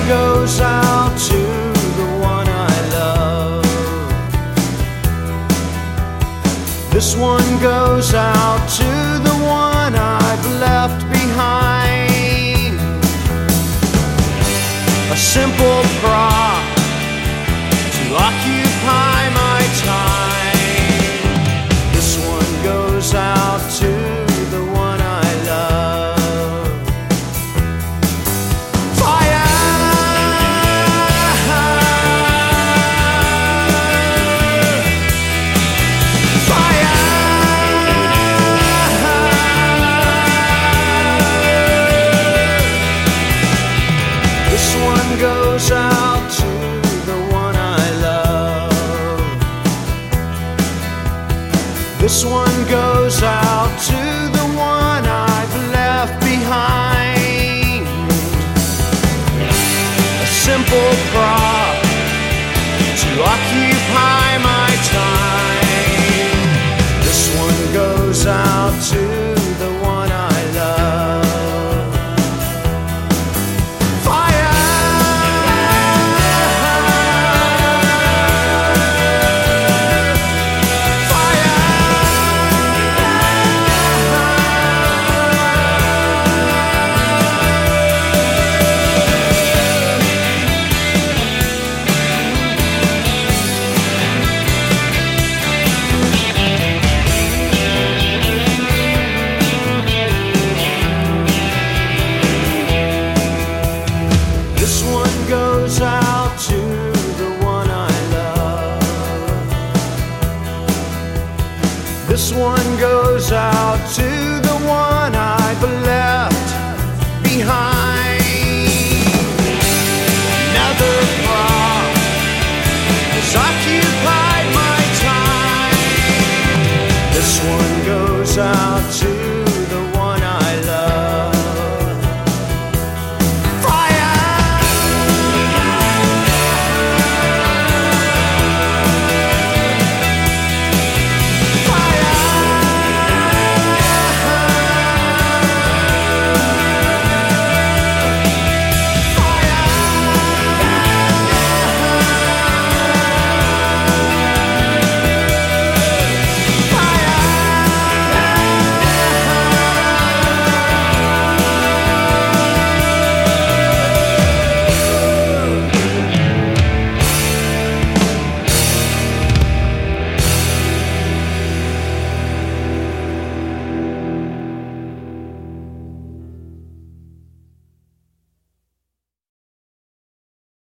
goes out to the one I love. This one goes out to the one I've left behind. A simple prop to occupy my time. This one goes out to the one I love. Fire! Fire! This one goes out to the one I love. This one goes out to the one I've left behind. A simple prop to occupy my time. This one goes out to the one I love. Fire! This one goes out to the one I love. This one goes out to the one I've left behind.